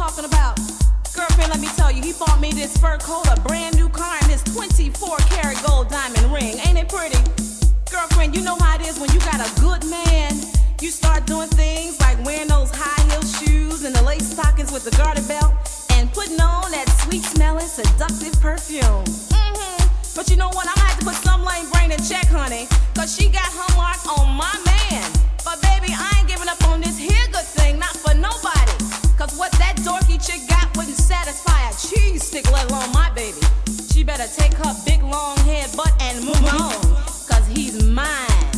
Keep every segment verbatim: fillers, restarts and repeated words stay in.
talking about. Girlfriend, let me tell you, he bought me this fur coat, a brand new car, and this twenty-four karat gold diamond ring. Ain't it pretty? Girlfriend, you know how it is when you got a good man. You start doing things like wearing those high heel shoes and the lace stockings with the garter belt and putting on that sweet smelling seductive perfume. Mm-hmm. But you know what? I'm gonna have to put some lame brain in check, honey, cause she got her mark on my man. But baby, I ain't giving up on this here good thing, not for nobody. Cause what that dorky chick got wouldn't satisfy a cheese stick, let alone my baby. She better take her big long head butt and move on, cause he's mine,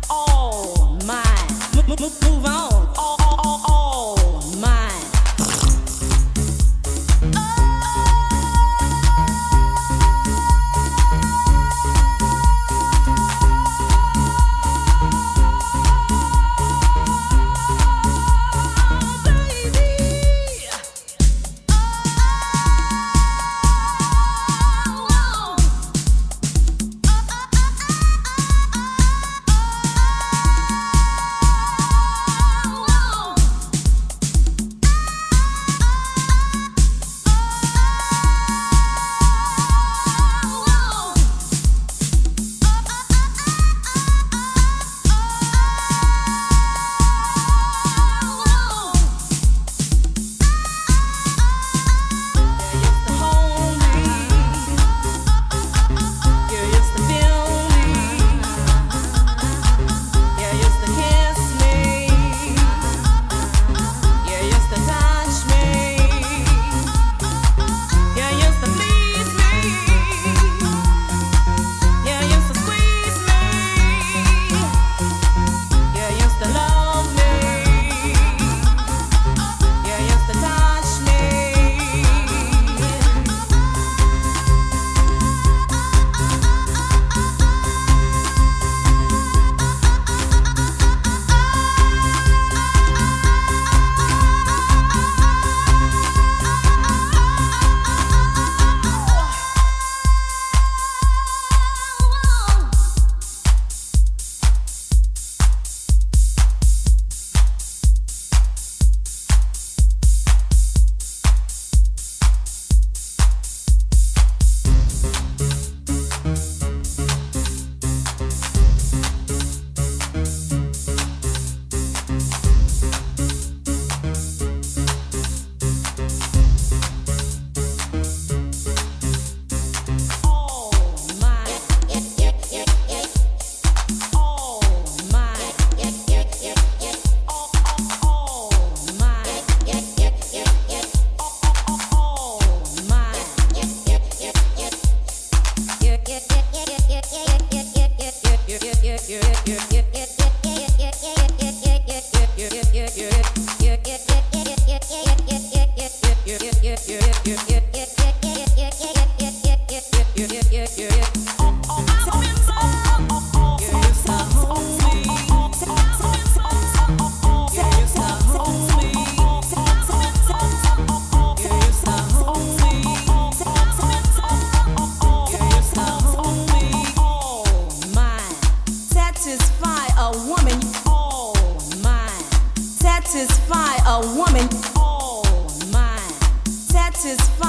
all mine. Move, move, move on, all, all, all, all mine. Satisfy a woman, all mine. Satisfy